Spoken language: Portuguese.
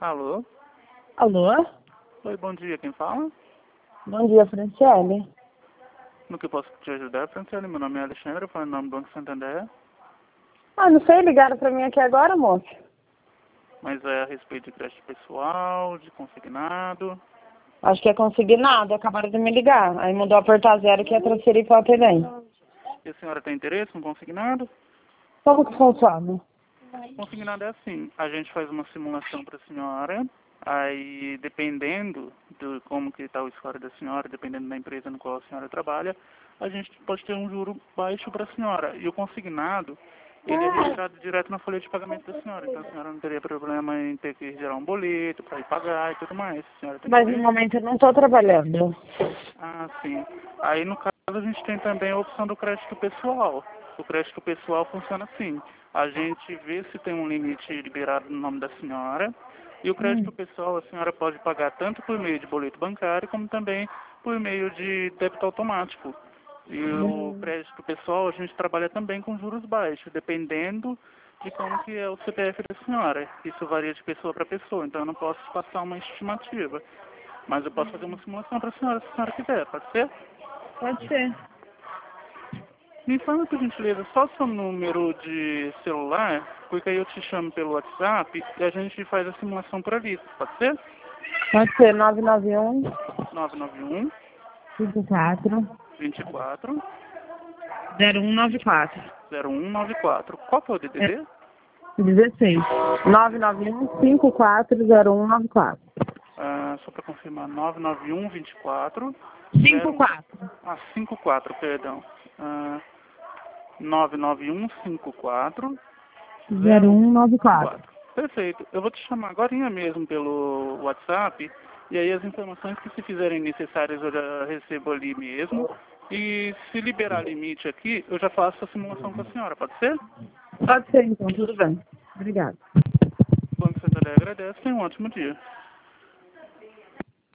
Alô? Alô? Oi, bom dia, quem fala? Bom dia, Franciele. No que eu posso te ajudar, Franciele? Meu nome é Alexandre, eu falo em nome do Banco Santander, Ah, não sei, ligaram pra mim aqui agora, moço. mas é a respeito de crédito pessoal, de consignado. Acho que é consignado, acabaram de me ligar. Aí mudou a porta zero que ia transferir pra Atendem. E a senhora tem interesse no consignado? Como que funciona? Consignado é assim, a gente faz uma simulação para a senhora, aí dependendo de como que está o score da senhora, dependendo da empresa no qual a senhora trabalha, a gente pode ter um juro baixo para a senhora. E o consignado, ele é registrado direto na folha de pagamento da senhora, então a senhora não teria problema em ter que gerar um boleto para ir pagar e tudo mais. A senhora tem Mas no interesse? momento eu não tô trabalhando. Ah, sim. Aí no caso a gente tem também a opção do crédito pessoal. O crédito pessoal funciona assim. A gente vê se tem um limite liberado no nome da senhora. E o crédito pessoal a senhora pode pagar tanto por meio de boleto bancário como também por meio de débito automático. E o crédito pessoal a gente trabalha também com juros baixos, dependendo de como que é o CPF da senhora. Isso varia de pessoa para pessoa, então eu não posso passar uma estimativa. Mas eu posso fazer uma simulação para a senhora, se a senhora quiser, pode ser? Pode ser. Me fala, por gentileza, só seu número de celular, porque aí eu te chamo pelo WhatsApp e a gente faz a simulação por ali, pode ser? Pode ser 991 991 54 24 0194. 0194. Qual que é o DDD? 16. 991 54 0194. Só para confirmar, 991 24 54. 54, perdão. 991 54 0194. 4. Perfeito. Eu vou te chamar agorinha mesmo pelo WhatsApp e aí as informações que se fizerem necessárias eu já recebo ali mesmo. E se liberar limite aqui, eu já faço a simulação com a senhora, pode ser? Pode ser então, tudo bem. Obrigada. O Banco Santander agradece, tenha um ótimo dia.